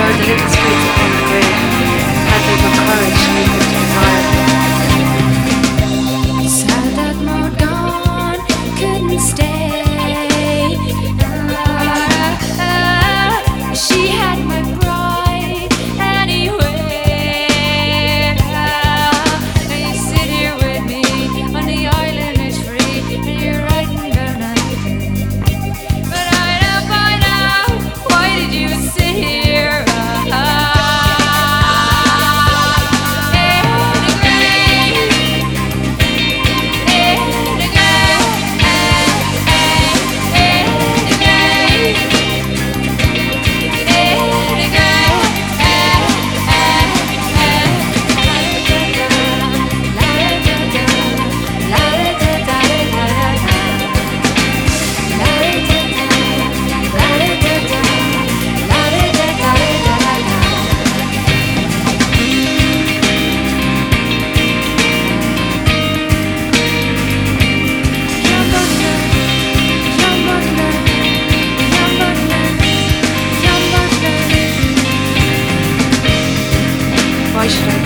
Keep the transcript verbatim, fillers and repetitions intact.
heard the little streets upon the grid. Had they but courage, we could fire. Sad that Morgan couldn't stay. Ah, ah, she had my pride anyway. Ah, and you sit here with me on the island, it's free, and you're writing about nothing. But I don't find out, why did you sit here? Ah, Why should I